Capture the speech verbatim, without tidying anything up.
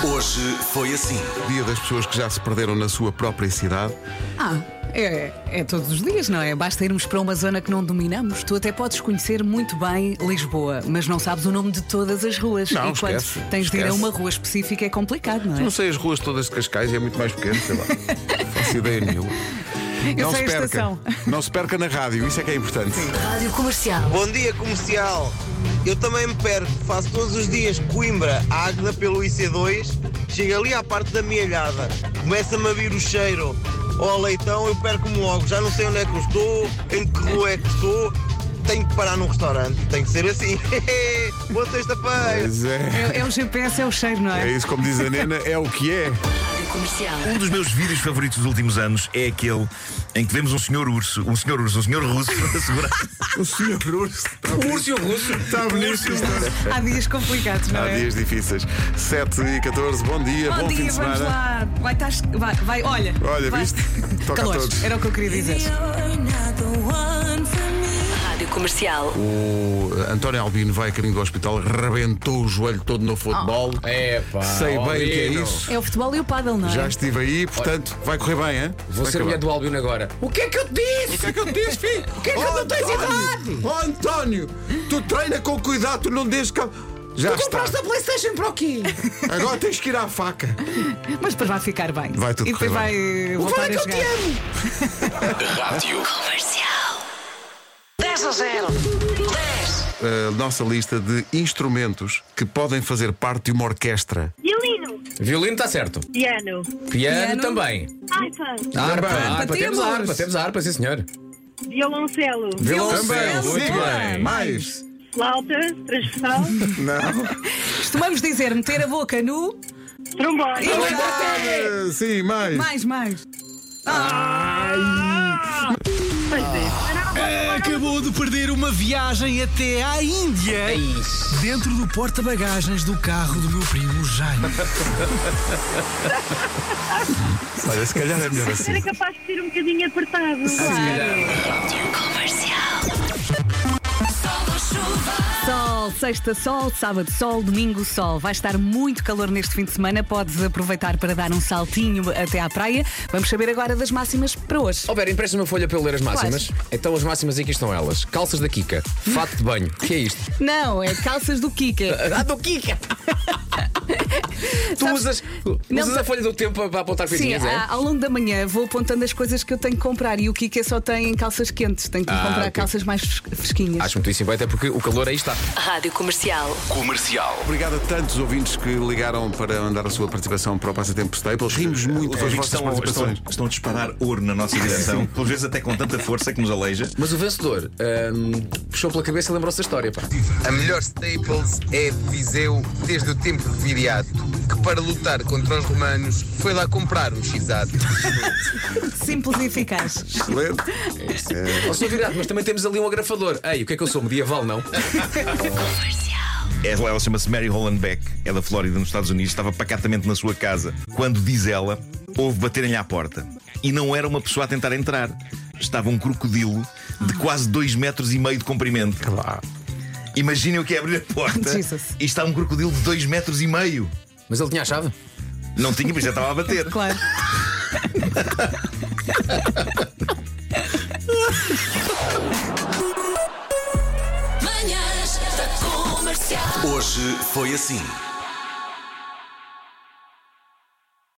Hoje foi assim. Dia das pessoas que já se perderam na sua própria cidade. Ah, é, é todos os dias, não é? Basta irmos para uma zona que não dominamos. Tu até podes conhecer muito bem Lisboa, mas não sabes o nome de todas as ruas. Não, e quando esquece, tens de ir a esquece. uma rua específica é complicado, não é? Não sei as ruas todas de Cascais, é muito mais pequeno, sei lá. Não faço ideia nenhuma. Eu Não sei se a perca. estação. Não se perca na rádio, isso é que é importante. Rádio Comercial. Bom dia, comercial. Eu também me perco, faço todos os dias Coimbra, Águeda pelo I C dois, chego ali à parte da Mielhada, começa-me a vir o cheiro ao leitão, eu perco-me logo, já não sei onde é que eu estou, em que rua é que estou, tenho que parar num restaurante, tem que ser assim. Boa sexta-feira. Pois é. É, é o G P S, é o cheiro, não É é? isso, como diz a Nena, é o que é. Rádio Comercial. Um dos meus vídeos favoritos dos últimos anos é aquele em que vemos um senhor urso, um senhor urso, um senhor russo a segurar. O senhor Urso. O urso russo. Está bonito. Há dias complicados, não Há é? dias difíceis. sete e catorze, bom dia, bom, Bom fim dia, de vamos semana. lá. Vai, tás, vai, vai, olha. Olha, vai. viste? Toca a Calores, todos. era o que eu queria dizer. Rádio Comercial. O António Albino vai a caminho do hospital, rebentou o joelho todo no futebol. É pá. Sei bem o que é isso. É o futebol e o pádel, não é? Já estive aí, portanto, vai correr bem, hein? Vou Vai ser a mulher acabar. do Albino agora. O que é que eu te disse? O que é que eu te disse, filho? O que é que eu não tens idade? Oh, António, tu treina com cuidado, tu não deixes cá. Já Tu está. compraste a PlayStation para o quê? Agora tens que ir à faca. Mas depois vai ficar bem. Vai tudo E depois correr vai O voltar que é a que eu jogar. te amo? Rádio. Comercial. dez a zero. dez. A nossa lista de instrumentos que podem fazer parte de uma orquestra. Violino, Violino está certo. piano, Piano, Piano. também. harpa, Harpa, harpa, temos temos. a harpa, temos a harpa, sim senhor. violoncelo, Violoncelo, muito Sim, bem. mais. flauta, transversal, Não. Costumamos dizer meter a boca no. trombone, Ah, sim, mais. Mais, mais. Acabou de perder uma viagem até à Índia É isso. dentro do porta-bagagens do carro do meu primo Jaime. Olha, se calhar é melhor assim. era capaz de ser um bocadinho apertado. Sol, sexta sol, sábado sol, domingo sol. Vai estar muito calor neste fim de semana. Podes aproveitar para dar um saltinho até à praia. Vamos saber agora das máximas para hoje. Ó Vera, empresta-me uma folha para eu ler as máximas. Então as máximas aqui estão elas. Calças da Kika, fato de banho. O que é isto? Não, é calças do Kika. Ah, do Kika! Tu Sabes- usas, Não, usas a folha do tempo para apontar Sim, coisinhas, é? a- ao longo da manhã vou apontando as coisas que eu tenho que comprar e o Kika só tem calças quentes. Tenho que Ah, comprar ok. calças mais fres- fresquinhas. Acho muitíssimo bem, até porque o calor aí está. Rádio Comercial. Comercial. Obrigado a tantos ouvintes que ligaram para mandar a sua participação para o Passatempo Staples. Rimos muito Os com as ouvintes vossas estão, participações. estão, estão a disparar ouro na nossa direção, por vezes até com tanta força que nos aleija. Mas o vencedor hum, puxou pela cabeça e lembrou-se da história, pá. A melhor Staples é de Viseu desde o tempo de Viriato, que para lutar contra os romanos foi lá comprar um x-ato. Simples e eficaz. Excelente. Ó, senhor Virado, mas também temos ali um agrafador. Ei, o que é que eu sou? Medieval, não? Ela, ela chama-se Mary Holland Beck, é da Flórida, nos Estados Unidos, estava pacatamente na sua casa quando, diz ela, houve baterem-lhe à porta. E não era uma pessoa a tentar entrar. Estava um crocodilo de quase dois metros e meio de comprimento. Imaginem o que é abrir a porta Jesus. e está um crocodilo de dois metros e meio. Mas ele tinha a chave? Não tinha, mas já estava a bater. Claro. Manhãs da Comercial. Hoje foi assim.